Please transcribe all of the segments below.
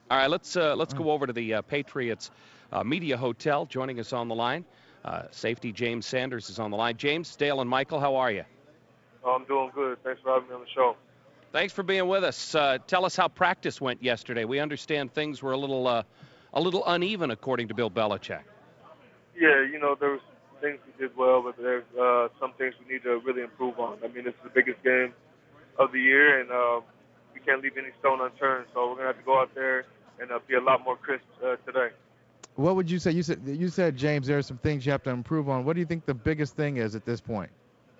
All right, let's go over to the Patriots Media Hotel. Joining us on the line, safety James Sanders is on the line. James, Dale, and Michael, how are you? Oh, I'm doing good. Thanks for having me on the show. Thanks for being with us. Tell us how practice went yesterday. We understand things were a little uneven, according to Bill Belichick. Yeah, there was things we did well, but there's some things we need to really improve on. I mean, this is the biggest game of the year, and we can't leave any stone unturned. So we're gonna have to go out there and be a lot more crisp today. What would you say? You said James, there are some things you have to improve on. What do you think the biggest thing is at this point?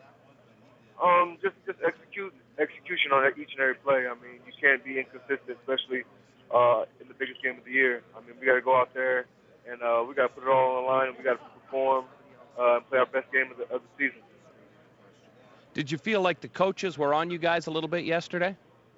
Just execution on each and every play. I mean, you can't be inconsistent, especially in the biggest game of the year. I mean, we got to go out there and we got to put it all on the line. And we got to perform and play our best game of the season. Did you feel like the coaches were on you guys a little bit yesterday?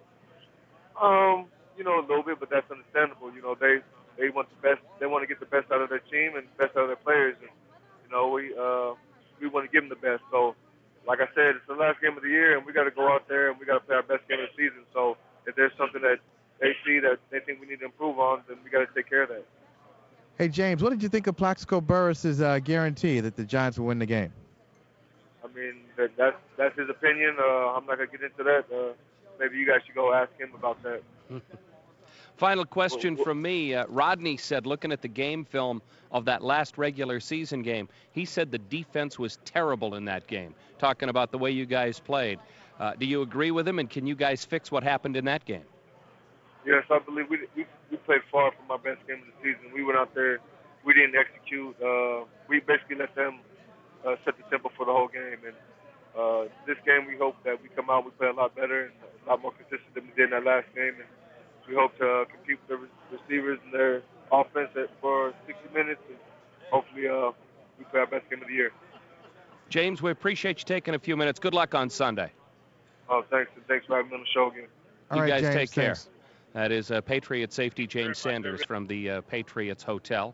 A little bit, but that's understandable. They want the best. They want to get the best out of their team and best out of their players. And we want to give them the best. So, like I said, it's the last game of the year, and we got to go out there and we got to play our best game of the season. So, if there's something that they see that they think we need to improve on, then we got to take care of that. Hey, James, what did you think of Plaxico Burress's guarantee that the Giants will win the game? I mean, that's his opinion. I'm not gonna get into that. Maybe you guys should go ask him about that. Final question from me. Rodney said, looking at the game film of that last regular season game, he said the defense was terrible in that game, talking about the way you guys played. Do you agree with him, and can you guys fix what happened in that game? Yes, I believe we played far from our best game of the season. We went out there, we didn't execute. We basically let them set the tempo for the whole game. And this game, we hope that we come out, we play a lot better and a lot more consistent than we did in that last game. And we hope to compete with the receivers and their offense for 60 minutes, and hopefully we play our best game of the year. James, we appreciate you taking a few minutes. Good luck on Sunday. Oh, thanks, and thanks for having me on the show again. You guys James, take care. thanks. That is Patriot safety James Sanders from the Patriots Hotel.